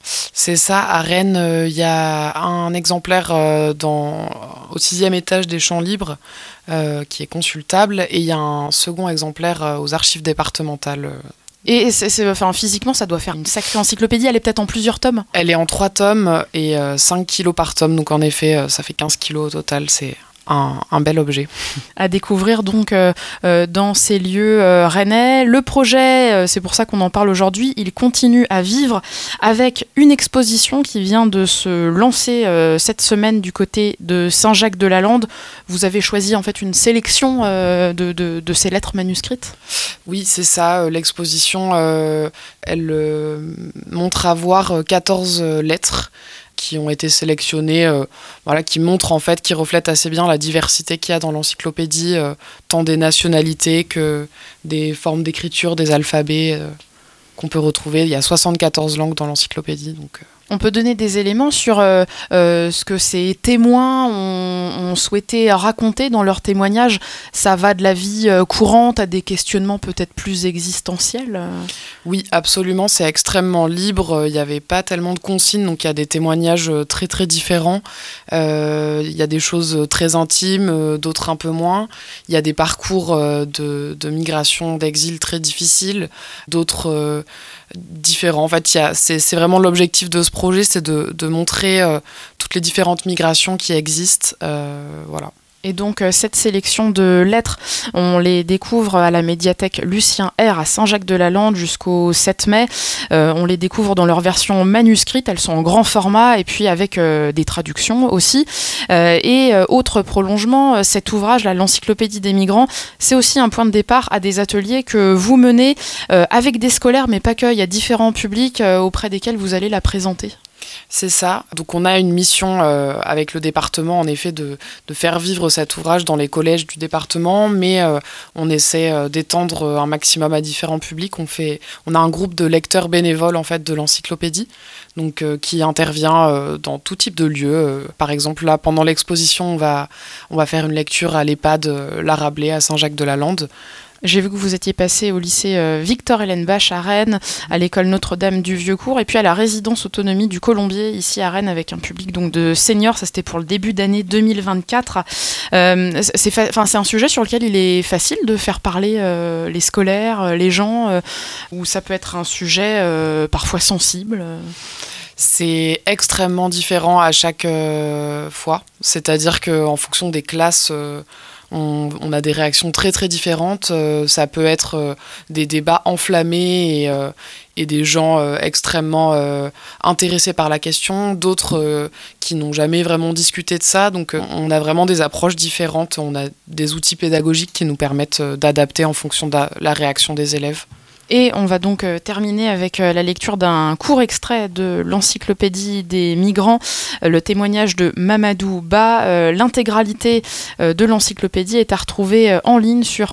C'est ça, à Rennes, il y a un exemplaire au 6e étage des Champs Libres qui est consultable, et il y a un second exemplaire aux archives départementales. Et physiquement, ça doit faire une sacrée encyclopédie. Elle est peut-être en plusieurs tomes ? Elle est en 3 tomes et 5 kilos par tome, donc en effet, ça fait 15 kilos au total, c'est un bel objet. À découvrir donc dans ces lieux rennais. Le projet, c'est pour ça qu'on en parle aujourd'hui, il continue à vivre avec une exposition qui vient de se lancer cette semaine du côté de Saint-Jacques-de-la-Lande. Vous avez choisi en fait une sélection de ces lettres manuscrites ? Oui, c'est ça. L'exposition, elle montre à voir 14 lettres qui ont été sélectionnées, qui montrent en fait, qui reflètent assez bien la diversité qu'il y a dans l'encyclopédie, tant des nationalités que des formes d'écriture, des alphabets qu'on peut retrouver. Il y a 74 langues dans l'encyclopédie, donc... On peut donner des éléments sur ce que ces témoins ont souhaité raconter dans leurs témoignages. Ça va de la vie courante à des questionnements peut-être plus existentiels. Oui, absolument, c'est extrêmement libre. Il n'y avait pas tellement de consignes, donc il y a des témoignages très très différents. Il y a des choses très intimes, d'autres un peu moins. Il y a des parcours de migration, d'exil très difficiles, d'autres... différents. En fait, c'est vraiment l'objectif de ce projet, c'est de montrer toutes les différentes migrations qui existent. Voilà. Et donc, cette sélection de lettres, on les découvre à la médiathèque Lucien R à Saint-Jacques-de-la-Lande jusqu'au 7 mai. On les découvre dans leur version manuscrite, elles sont en grand format et puis avec des traductions aussi. Et autre prolongement, cet ouvrage, l'Encyclopédie des migrants, c'est aussi un point de départ à des ateliers que vous menez avec des scolaires, mais pas que. Il y a différents publics auprès desquels vous allez la présenter. C'est ça. Donc on a une mission avec le département, en effet, de faire vivre cet ouvrage dans les collèges du département, mais on essaie d'étendre un maximum à différents publics. On a un groupe de lecteurs bénévoles en fait de l'encyclopédie, donc qui intervient dans tout type de lieux. Par exemple, là, pendant l'exposition, on va faire une lecture à l'EHPAD La Rabelais à Saint-Jacques-de-la-Lande. J'ai vu que vous étiez passé au lycée Victor-Hélène Bache à Rennes, à l'école Notre-Dame du Vieux-Cours, et puis à la résidence autonomie du Colombier, ici à Rennes, avec un public donc de seniors. Ça, c'était pour le début d'année 2024. C'est un sujet sur lequel il est facile de faire parler les scolaires, les gens, ou ça peut être un sujet parfois sensible. C'est extrêmement différent à chaque fois. C'est-à-dire qu'en fonction des classes... On a des réactions très très différentes. Ça peut être des débats enflammés et des gens extrêmement intéressés par la question, d'autres qui n'ont jamais vraiment discuté de ça. Donc on a vraiment des approches différentes. On a des outils pédagogiques qui nous permettent d'adapter en fonction de la réaction des élèves. Et on va donc terminer avec la lecture d'un court extrait de l'Encyclopédie des migrants, le témoignage de Mamadou Ba. L'intégralité de l'encyclopédie est à retrouver en ligne sur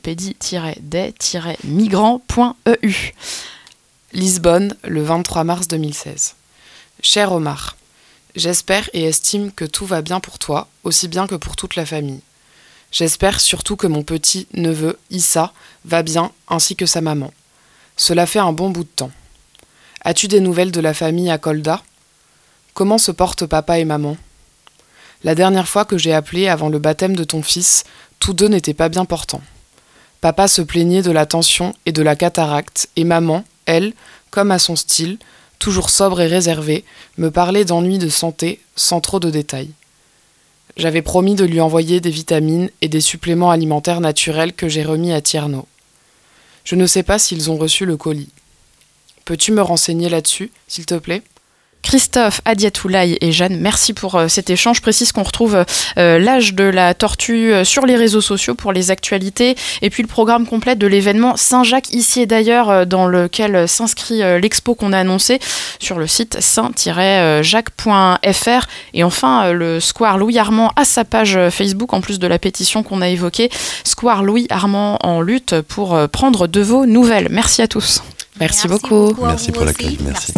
encyclopédie-des-migrants.eu. Lisbonne, le 23 mars 2016. Cher Omar, j'espère et estime que tout va bien pour toi, aussi bien que pour toute la famille. J'espère surtout que mon petit-neveu, Issa, va bien, ainsi que sa maman. Cela fait un bon bout de temps. As-tu des nouvelles de la famille à Kolda ? Comment se portent papa et maman ? La dernière fois que j'ai appelé avant le baptême de ton fils, tous deux n'étaient pas bien portants. Papa se plaignait de la tension et de la cataracte, et maman, elle, comme à son style, toujours sobre et réservée, me parlait d'ennuis de santé sans trop de détails. J'avais promis de lui envoyer des vitamines et des suppléments alimentaires naturels que j'ai remis à Tierno. Je ne sais pas s'ils ont reçu le colis. Peux-tu me renseigner là-dessus, s'il te plaît ? Christophe, Adiatoulaye et Jeanne, merci pour cet échange. Je précise qu'on retrouve l'âge de la tortue sur les réseaux sociaux pour les actualités et puis le programme complet de l'événement Saint-Jacques ici et d'ailleurs dans lequel s'inscrit l'expo qu'on a annoncé sur le site saint-jacques.fr et enfin le Square Louis Armand à sa page Facebook en plus de la pétition qu'on a évoquée. Square Louis Armand en lutte pour prendre de vos nouvelles. Merci à tous. Merci beaucoup. Merci pour l'accueil. Merci.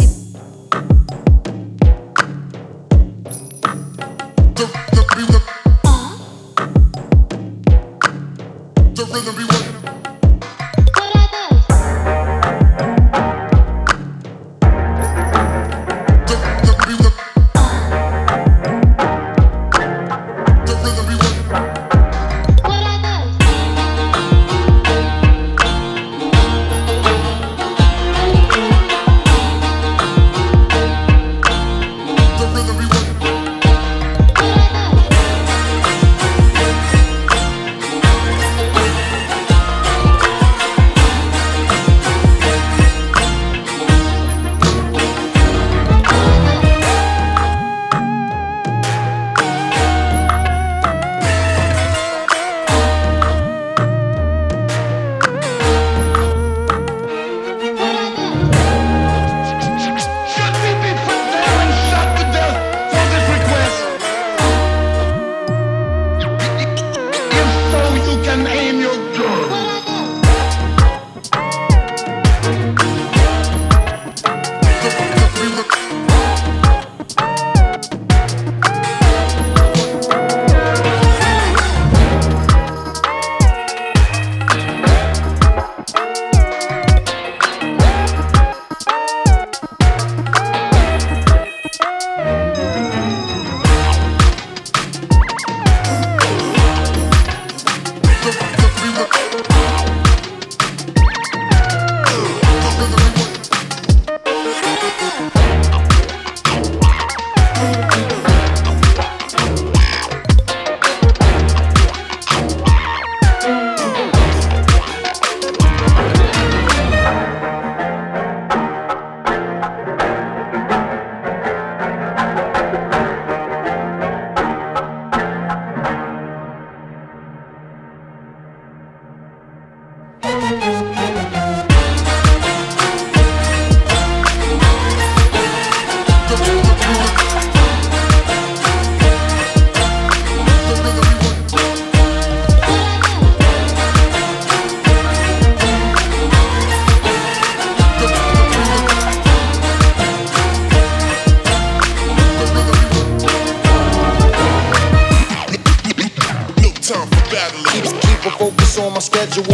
Focus on my schedule.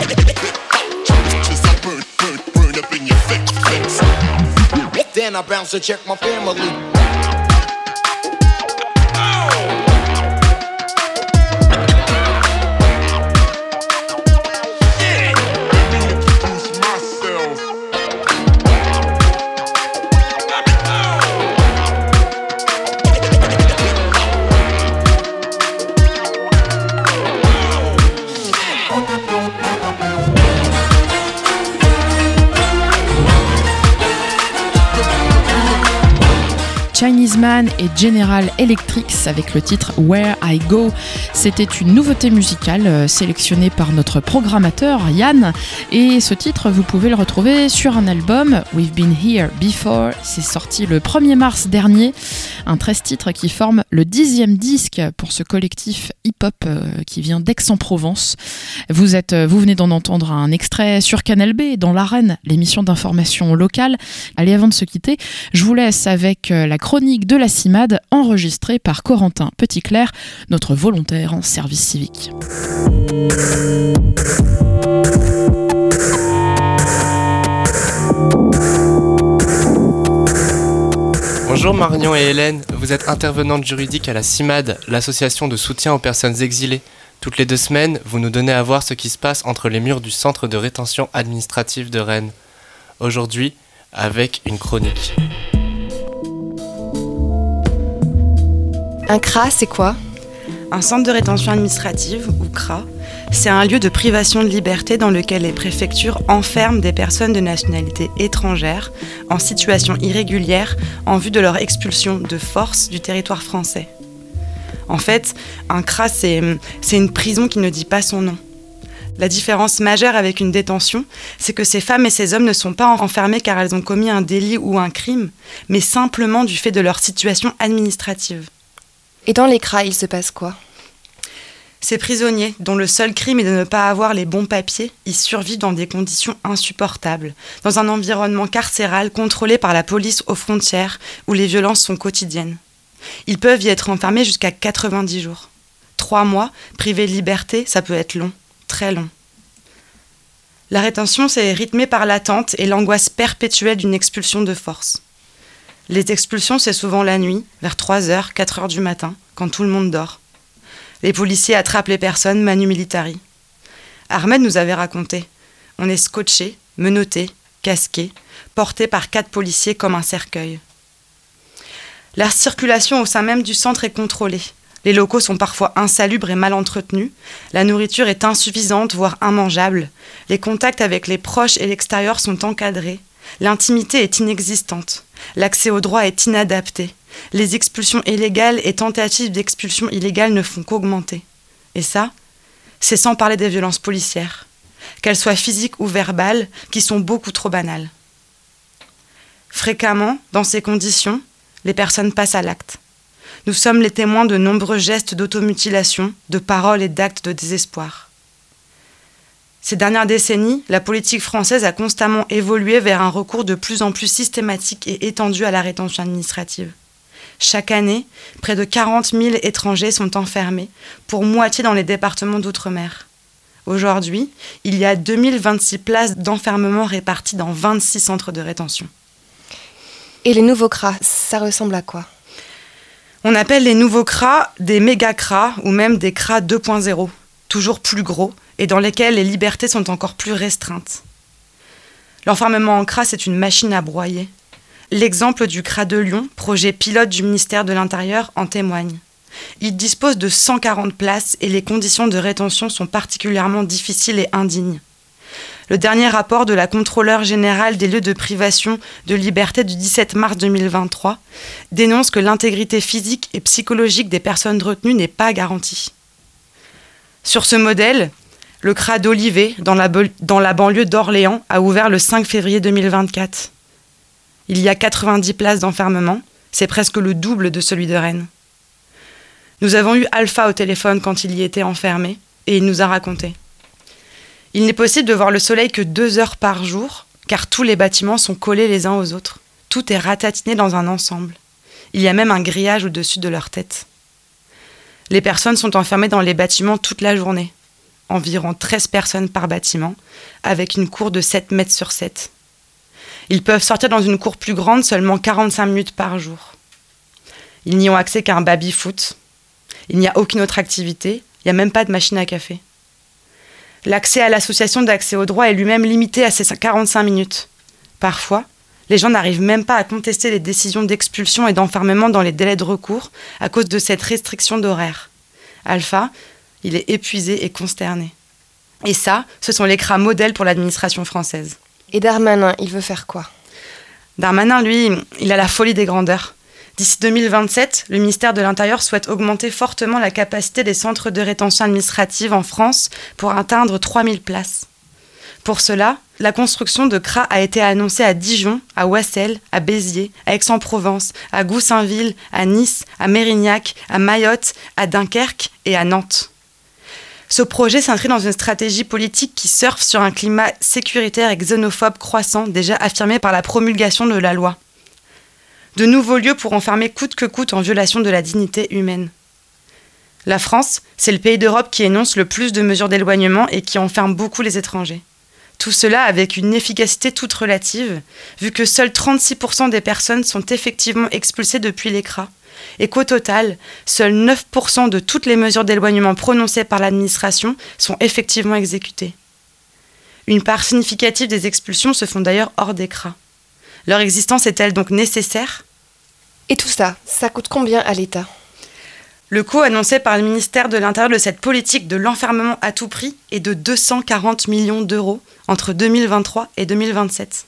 Burn up in your face. Then I bounce to check my family. Chinese Man et General Electric avec le titre Where I Go. C'était une nouveauté musicale sélectionnée par notre programmateur Yann, et ce titre vous pouvez le retrouver sur un album We've Been Here Before. C'est sorti le 1er mars dernier, un 13 titres qui forme le 10e disque pour ce collectif hip-hop qui vient d'Aix-en-Provence. Vous venez d'en entendre un extrait sur Canal B dans l'Arène, l'émission d'information locale. Allez, avant de se quitter, je vous laisse avec la chronique de la CIMAD enregistrée par Corentin Petitclerc, notre volontaire en service civique. Bonjour Marion et Hélène, vous êtes intervenante juridique à la CIMAD, l'association de soutien aux personnes exilées. Toutes les 2 semaines, vous nous donnez à voir ce qui se passe entre les murs du centre de rétention administrative de Rennes. Aujourd'hui, avec une chronique. Un CRA, c'est quoi ? Un centre de rétention administrative, ou CRA, c'est un lieu de privation de liberté dans lequel les préfectures enferment des personnes de nationalité étrangère en situation irrégulière en vue de leur expulsion de force du territoire français. En fait, un CRA, c'est une prison qui ne dit pas son nom. La différence majeure avec une détention, c'est que ces femmes et ces hommes ne sont pas enfermés car elles ont commis un délit ou un crime, mais simplement du fait de leur situation administrative. Et dans les CRA, il se passe quoi ? Ces prisonniers, dont le seul crime est de ne pas avoir les bons papiers, y survivent dans des conditions insupportables, dans un environnement carcéral contrôlé par la police aux frontières, où les violences sont quotidiennes. Ils peuvent y être enfermés jusqu'à 90 jours. 3 mois, privés de liberté, ça peut être long, très long. La rétention, c'est rythmé par l'attente et l'angoisse perpétuelle d'une expulsion de force. Les expulsions, c'est souvent la nuit, vers 3h, 4h du matin, quand tout le monde dort. Les policiers attrapent les personnes manu militari. Ahmed nous avait raconté. On est scotché, menotté, casqué, porté par 4 policiers comme un cercueil. La circulation au sein même du centre est contrôlée. Les locaux sont parfois insalubres et mal entretenus. La nourriture est insuffisante, voire immangeable. Les contacts avec les proches et l'extérieur sont encadrés. L'intimité est inexistante. L'accès au droit est inadapté. Les expulsions illégales et tentatives d'expulsion illégale ne font qu'augmenter. Et ça, c'est sans parler des violences policières, qu'elles soient physiques ou verbales, qui sont beaucoup trop banales. Fréquemment, dans ces conditions, les personnes passent à l'acte. Nous sommes les témoins de nombreux gestes d'automutilation, de paroles et d'actes de désespoir. Ces dernières décennies, la politique française a constamment évolué vers un recours de plus en plus systématique et étendu à la rétention administrative. Chaque année, près de 40 000 étrangers sont enfermés, pour moitié dans les départements d'outre-mer. Aujourd'hui, il y a 2026 places d'enfermement réparties dans 26 centres de rétention. Et les nouveaux CRA, ça ressemble à quoi ? On appelle les nouveaux CRA des méga-CRA ou même des CRA 2.0, toujours plus gros, et dans lesquels les libertés sont encore plus restreintes. L'enfermement en CRA, c'est une machine à broyer. L'exemple du CRA de Lyon, projet pilote du ministère de l'Intérieur, en témoigne. Il dispose de 140 places et les conditions de rétention sont particulièrement difficiles et indignes. Le dernier rapport de la contrôleure générale des lieux de privation de liberté du 17 mars 2023 dénonce que l'intégrité physique et psychologique des personnes retenues n'est pas garantie. Sur ce modèle, Le CRA d'Olivet, dans la banlieue d'Orléans, a ouvert le 5 février 2024. Il y a 90 places d'enfermement, c'est presque le double de celui de Rennes. Nous avons eu Alpha au téléphone quand il y était enfermé, et il nous a raconté. Il n'est possible de voir le soleil que 2 heures par jour, car tous les bâtiments sont collés les uns aux autres. Tout est ratatiné dans un ensemble. Il y a même un grillage au-dessus de leur tête. Les personnes sont enfermées dans les bâtiments toute la journée. Environ 13 personnes par bâtiment, avec une cour de 7 mètres sur 7. Ils peuvent sortir dans une cour plus grande seulement 45 minutes par jour. Ils n'y ont accès qu'à un baby-foot. Il n'y a aucune autre activité, il n'y a même pas de machine à café. L'accès à l'association d'accès au droit est lui-même limité à ces 45 minutes. Parfois, les gens n'arrivent même pas à contester les décisions d'expulsion et d'enfermement dans les délais de recours à cause de cette restriction d'horaire. Alpha, il est épuisé et consterné. Et ça, ce sont les CRA modèles pour l'administration française. Et Darmanin, il veut faire quoi? Darmanin, lui, il a la folie des grandeurs. D'ici 2027, le ministère de l'Intérieur souhaite augmenter fortement la capacité des centres de rétention administrative en France pour atteindre 3000 places. Pour cela, la construction de CRA a été annoncée à Dijon, à Oissel, à Béziers, à Aix-en-Provence, à Goussainville, à Nice, à Mérignac, à Mayotte, à Dunkerque et à Nantes. Ce projet s'inscrit dans une stratégie politique qui surfe sur un climat sécuritaire et xénophobe croissant déjà affirmé par la promulgation de la loi. De nouveaux lieux pour enfermer coûte que coûte en violation de la dignité humaine. La France, c'est le pays d'Europe qui énonce le plus de mesures d'éloignement et qui enferme beaucoup les étrangers. Tout cela avec une efficacité toute relative, vu que seuls 36% des personnes sont effectivement expulsées depuis les CRA, et qu'au total, seuls 9% de toutes les mesures d'éloignement prononcées par l'administration sont effectivement exécutées. Une part significative des expulsions se font d'ailleurs hors des CRA. Leur existence est-elle donc nécessaire? Et tout ça, ça coûte combien à l'État? Le coût annoncé par le ministère de l'Intérieur de cette politique de l'enfermement à tout prix est de 240 millions d'euros entre 2023 et 2027.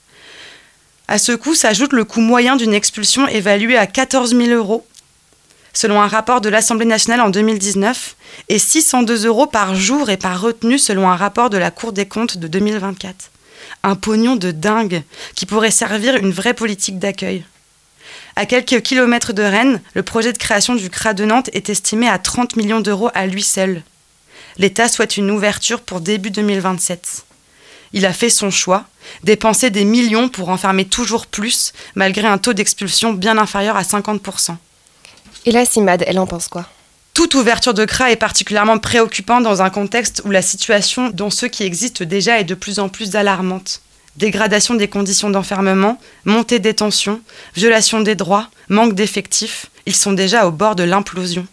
À ce coût s'ajoute le coût moyen d'une expulsion évalué à 14 000 euros, selon un rapport de l'Assemblée nationale en 2019, et 602 euros par jour et par retenue selon un rapport de la Cour des comptes de 2024. Un pognon de dingue qui pourrait servir une vraie politique d'accueil. À quelques kilomètres de Rennes, le projet de création du CRA de Nantes est estimé à 30 millions d'euros à lui seul. L'État souhaite une ouverture pour début 2027. Il a fait son choix, dépenser des millions pour enfermer toujours plus, malgré un taux d'expulsion bien inférieur à 50%. Et la CIMAD, elle en pense quoi? Toute ouverture de CRA est particulièrement préoccupante dans un contexte où la situation dans ceux qui existent déjà est de plus en plus alarmante. Dégradation des conditions d'enfermement, montée des tensions, violation des droits, manque d'effectifs, ils sont déjà au bord de l'implosion.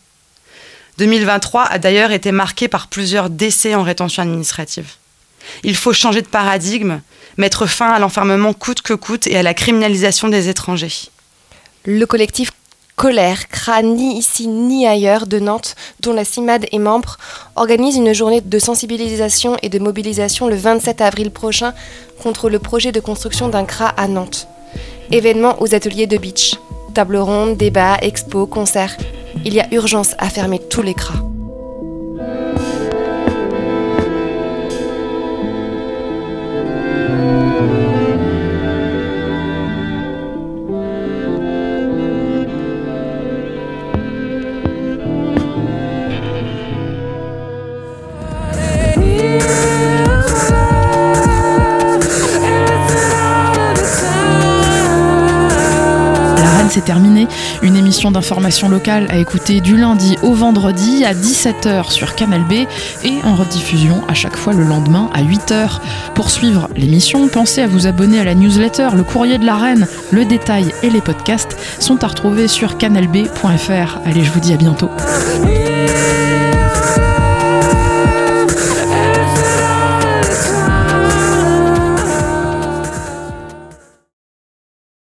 2023 a d'ailleurs été marqué par plusieurs décès en rétention administrative. Il faut changer de paradigme, mettre fin à l'enfermement coûte que coûte et à la criminalisation des étrangers. Le collectif Colère, CRA ni ici ni ailleurs de Nantes, dont la CIMAD est membre, organise une journée de sensibilisation et de mobilisation le 27 avril prochain contre le projet de construction d'un CRA à Nantes. Événement aux ateliers de Beach. Table ronde, débats, expos, concerts. Il y a urgence à fermer tous les CRA. C'est terminé. Une émission d'information locale à écouter du lundi au vendredi à 17h sur Canal B et en rediffusion à chaque fois le lendemain à 8h. Pour suivre l'émission, pensez à vous abonner à la newsletter Le Courrier de la Reine. Le détail et les podcasts sont à retrouver sur canalb.fr. Allez, je vous dis à bientôt.